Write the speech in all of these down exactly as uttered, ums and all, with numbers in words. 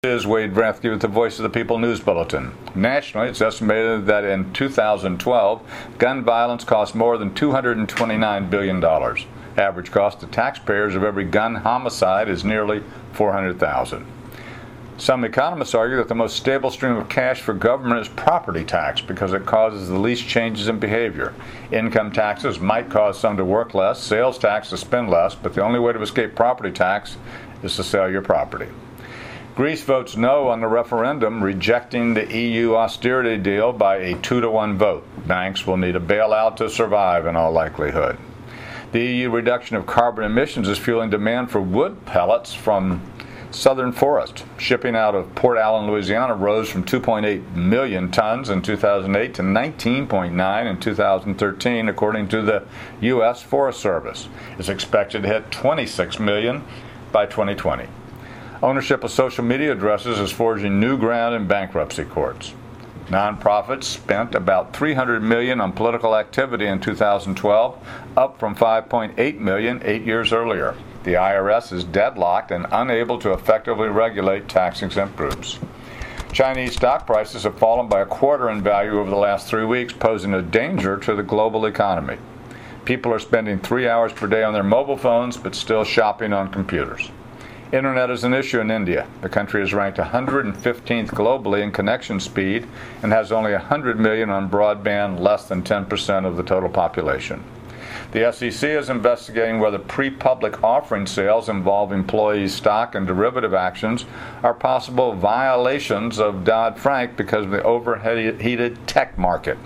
This is Wade Rathke with the Voice of the People News Bulletin. Nationally, it's estimated that in two thousand twelve, gun violence cost more than two hundred twenty-nine billion dollars. Average cost to taxpayers of every gun homicide is nearly four hundred thousand dollars. Some economists argue that the most stable stream of cash for government is property tax because it causes the least changes in behavior. Income taxes might cause some to work less, sales tax to spend less, but the only way to escape property tax is to sell your property. Greece votes no on the referendum rejecting the E U austerity deal by a two to one vote. Banks will need a bailout to survive in all likelihood. The E U reduction of carbon emissions is fueling demand for wood pellets from southern forest. Shipping out of Port Allen, Louisiana rose from two point eight million tons in two thousand eight to nineteen point nine in two thousand thirteen, according to the U S Forest Service. It's expected to hit twenty-six million by twenty twenty. Ownership of social media addresses is forging new ground in bankruptcy courts. Nonprofits spent about three hundred million dollars on political activity in two thousand twelve, up from five point eight million dollars eight years earlier. The I R S is deadlocked and unable to effectively regulate tax-exempt groups. Chinese stock prices have fallen by a quarter in value over the last three weeks, posing a danger to the global economy. People are spending three hours per day on their mobile phones, but still shopping on computers. Internet is an issue in India. The country is ranked one hundred fifteenth globally in connection speed and has only one hundred million on broadband, less than ten percent of the total population. The S E C is investigating whether pre-public offering sales involve employees' stock and derivative actions are possible violations of Dodd-Frank because of the overheated tech market.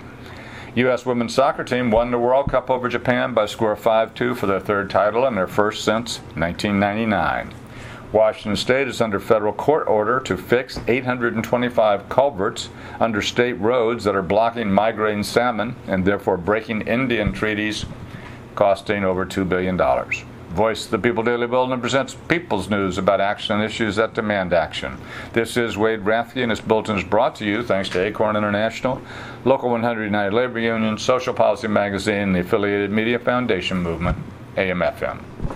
U S women's soccer team won the World Cup over Japan by a score of five two for their third title and their first since nineteen ninety-nine. Washington State is under federal court order to fix eight hundred twenty-five culverts under state roads that are blocking migrating salmon and therefore breaking Indian treaties, costing over two billion dollars. Voice of the People Daily Bulletin presents People's News about action and issues that demand action. This is Wade Rathke, and this bulletin is brought to you thanks to Acorn International, Local one hundred United Labor Union, Social Policy Magazine, and the affiliated Media Foundation Movement, A M F M.